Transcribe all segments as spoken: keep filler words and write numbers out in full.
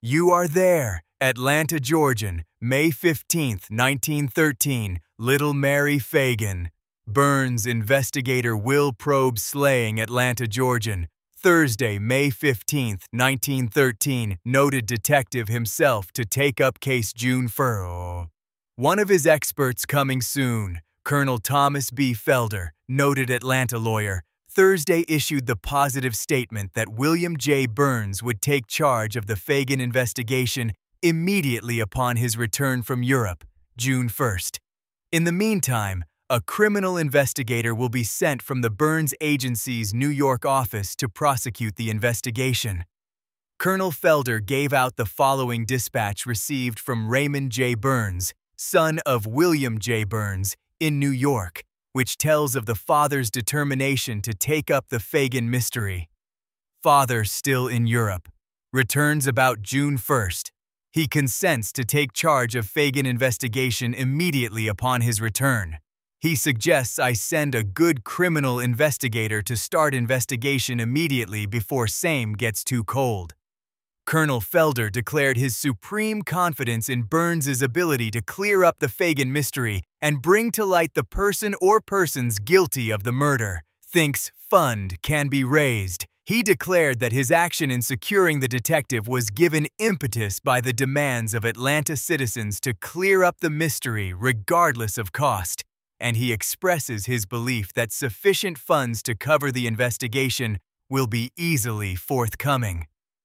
You are there, Atlanta, Georgia, May fifteenth, nineteen thirteen, Little Mary Fagan. Burns investigator will probe slaying Atlanta, Georgia. Thursday, May fifteenth, nineteen thirteen, noted detective himself to take up case June first. One of his experts coming soon, Colonel Thomas B. Felder, noted Atlanta lawyer, Thursday issued the positive statement that William J. Burns would take charge of the Fagan investigation immediately upon his return from Europe, June first. In the meantime, a criminal investigator will be sent from the Burns Agency's New York office to prosecute the investigation. Colonel Felder gave out the following dispatch received from Raymond J. Burns, son of William J. Burns, in New York, which tells of the father's determination to take up the Fagan mystery. Father still in Europe. Returns about June first. He consents to take charge of Fagan investigation immediately upon his return. He suggests I send a good criminal investigator to start investigation immediately before same gets too cold. Colonel Felder declared his supreme confidence in Burns's ability to clear up the Fagan mystery and bring to light the person or persons guilty of the murder. Thinks fund can be raised. He declared that his action in securing the detective was given impetus by the demands of Atlanta citizens to clear up the mystery regardless of cost, and he expresses his belief that sufficient funds to cover the investigation will be easily forthcoming.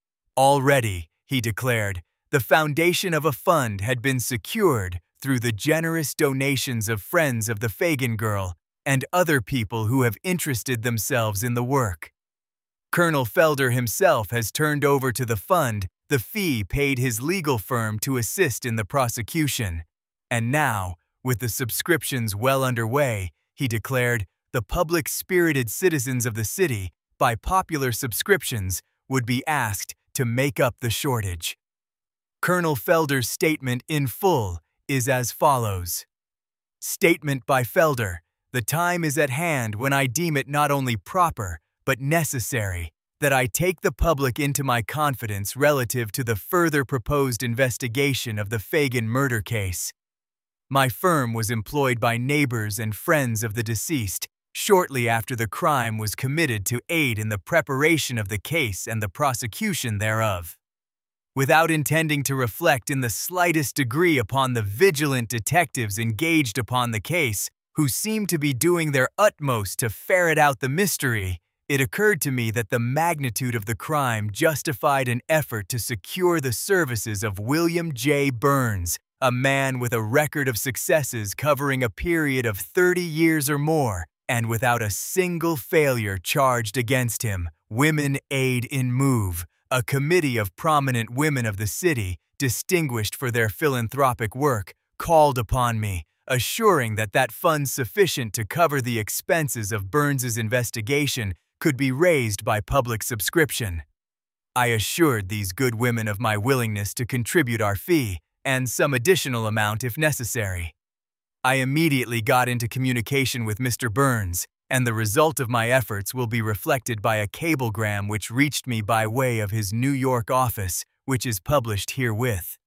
Already, he declared, the foundation of a fund had been secured through the generous donations of friends of the Fagan girl and other people who have interested themselves in the work. Colonel Felder himself has turned over to the fund the fee paid his legal firm to assist in the prosecution. And now, with the subscriptions well underway, he declared, the public-spirited citizens of the city, by popular subscriptions, would be asked to make up the shortage. Colonel Felder's statement in full is as follows. Statement by Felder. The time is at hand when I deem it not only proper, but necessary, that I take the public into my confidence relative to the further proposed investigation of the Fagan murder case. My firm was employed by neighbors and friends of the deceased shortly after the crime was committed to aid in the preparation of the case and the prosecution thereof. Without intending to reflect in the slightest degree upon the vigilant detectives engaged upon the case, who seemed to be doing their utmost to ferret out the mystery, it occurred to me that the magnitude of the crime justified an effort to secure the services of William J. Burns, a man with a record of successes covering a period of thirty years or more, and without a single failure charged against him. Women Aid in Move, a committee of prominent women of the city, distinguished for their philanthropic work, called upon me, assuring that that fund sufficient to cover the expenses of Burns's investigation could be raised by public subscription. I assured these good women of my willingness to contribute our fee, and some additional amount if necessary. I immediately got into communication with Mister Burns, and the result of my efforts will be reflected by a cablegram which reached me by way of his New York office, which is published herewith.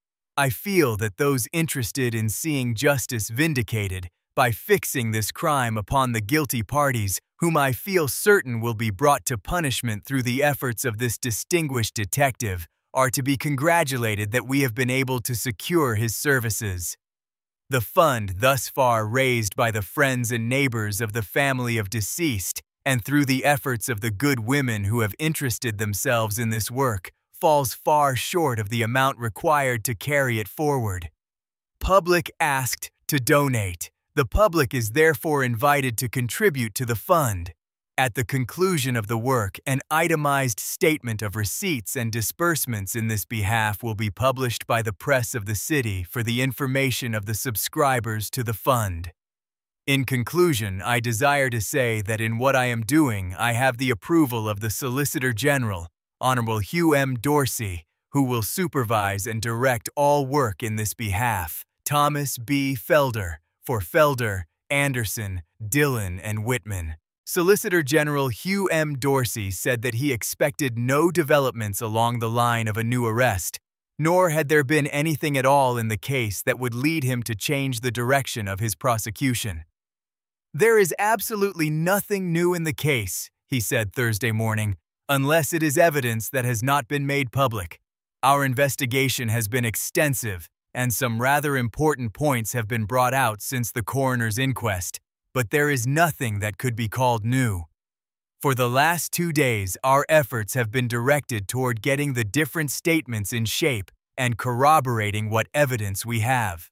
I feel that those interested in seeing justice vindicated, by fixing this crime upon the guilty parties, whom I feel certain will be brought to punishment through the efforts of this distinguished detective, are to be congratulated that we have been able to secure his services. The fund thus far raised by the friends and neighbors of the family of deceased, and through the efforts of the good women who have interested themselves in this work, falls far short of the amount required to carry it forward. Public asked to donate. The public is therefore invited to contribute to the fund. At the conclusion of the work, an itemized statement of receipts and disbursements in this behalf will be published by the press of the city for the information of the subscribers to the fund. In conclusion, I desire to say that in what I am doing, I have the approval of the Solicitor General, Honorable Hugh M. Dorsey, who will supervise and direct all work in this behalf. Thomas B. Felder, for Felder, Anderson, Dillon, and Whitman. Solicitor General Hugh M. Dorsey said that he expected no developments along the line of a new arrest, nor had there been anything at all in the case that would lead him to change the direction of his prosecution. "There is absolutely nothing new in the case," he said Thursday morning, "unless it is evidence that has not been made public. Our investigation has been extensive, and some rather important points have been brought out since the coroner's inquest, but there is nothing that could be called new. For the last two days, our efforts have been directed toward getting the different statements in shape and corroborating what evidence we have.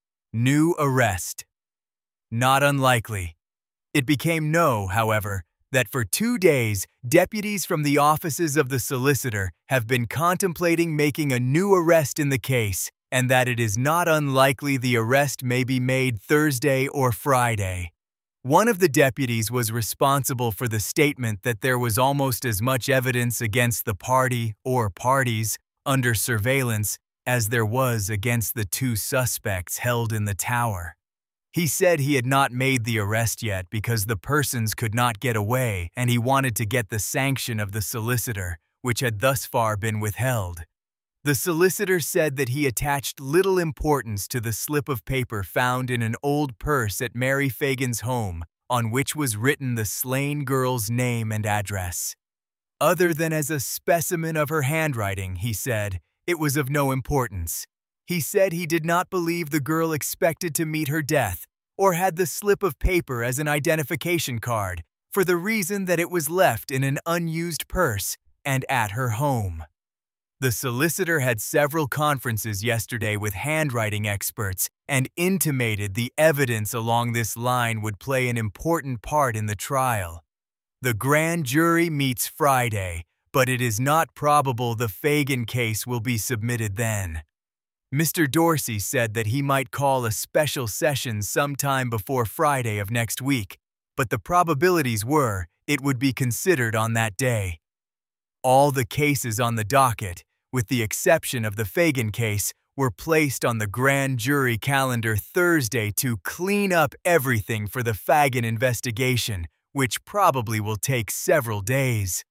New arrest. Not unlikely. It became known, however, that for two days, deputies from the offices of the solicitor have been contemplating making a new arrest in the case, and that it is not unlikely the arrest may be made Thursday or Friday. One of the deputies was responsible for the statement that there was almost as much evidence against the party or parties under surveillance as there was against the two suspects held in the tower. He said he had not made the arrest yet because the persons could not get away and he wanted to get the sanction of the solicitor, which had thus far been withheld. The solicitor said that he attached little importance to the slip of paper found in an old purse at Mary Fagan's home, on which was written the slain girl's name and address. Other than as a specimen of her handwriting, he said, it was of no importance. He said he did not believe the girl expected to meet her death or had the slip of paper as an identification card for the reason that it was left in an unused purse and at her home. The solicitor had several conferences yesterday with handwriting experts and intimated the evidence along this line would play an important part in the trial. The grand jury meets Friday, but it is not probable the Fagan case will be submitted then. Mister Dorsey said that he might call a special session sometime before Friday of next week, but the probabilities were it would be considered on that day. All the cases on the docket, with the exception of the Fagan case, were placed on the grand jury calendar Thursday to clean up everything for the Fagan investigation, which probably will take several days.